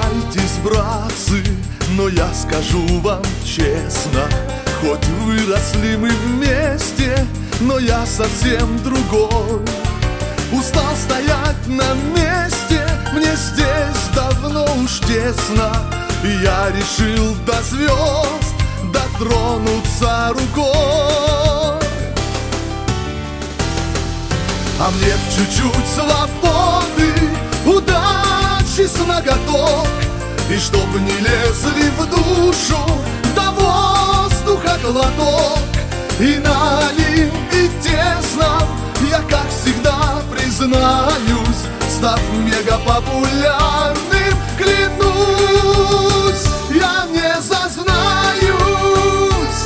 обижайтесь, братцы, но я скажу вам честно: хоть выросли мы вместе, но я совсем другой. Устал стоять на месте, мне здесь давно уж тесно, и я решил до звезд дотронуться рукой. А мне чуть-чуть свободы, удачи с наготок, и чтоб не лезли в душу до воздуха глоток. И на Олимпе тесном я, как всегда, признаюсь, став мегапопулярным, клянусь, я не зазнаюсь.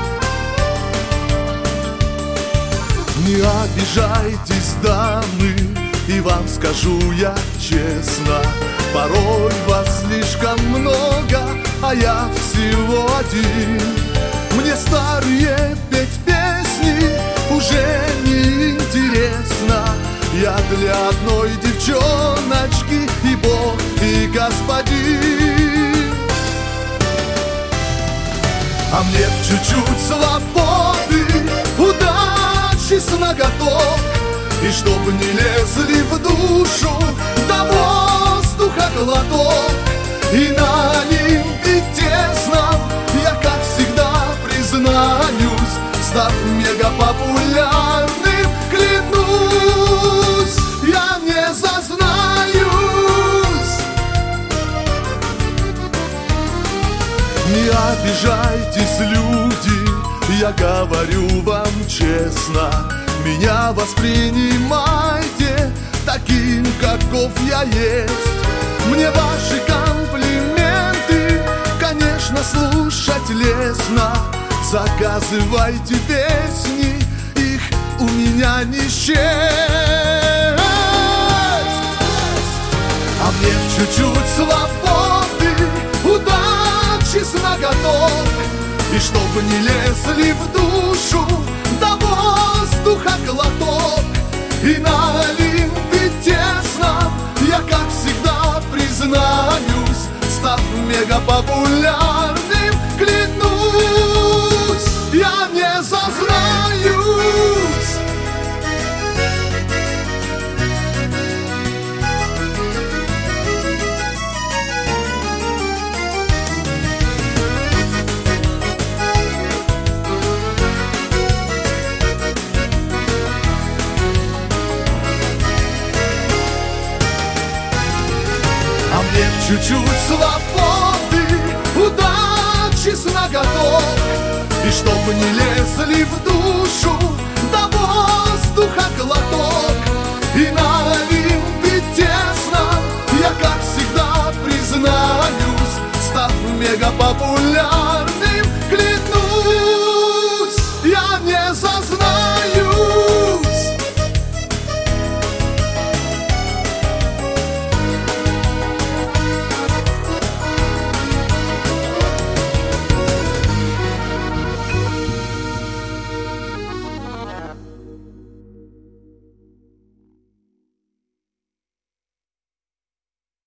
Не обижайтесь, дамы, и вам скажу я честно: порой вас слишком много, а я всего один. Мне старые петь песни уже не интересно. Я для одной девчоночки и Бог, и господин. А мне чуть-чуть свободы, удачи с наготок, и чтоб не лезли в душу до воздуха глоток. И на Олимпе тесном я, как всегда, признаюсь, став мегапопулярным, клянусь, я не зазнаюсь. Не обижайтесь, люди, я говорю вам честно. Меня воспринимайте таким, каков я есть. Мне ваши комплименты, конечно, слушать лестно. Заказывайте песни, их у меня не счесть. А мне чуть-чуть свободы, удачи с наготок, и чтоб не лезли в душу до воздуха глоток. И на Олимпе тесном я, как всегда, признаюсь, став мегапопулярным, клянусь, я не зазнаюсь. А мне чуть-чуть свободы, удачи с наготок, и чтоб не лезли в душу до воздуха глоток. И на Олимпе тесном я, как всегда, признаюсь, став мегапопулярным,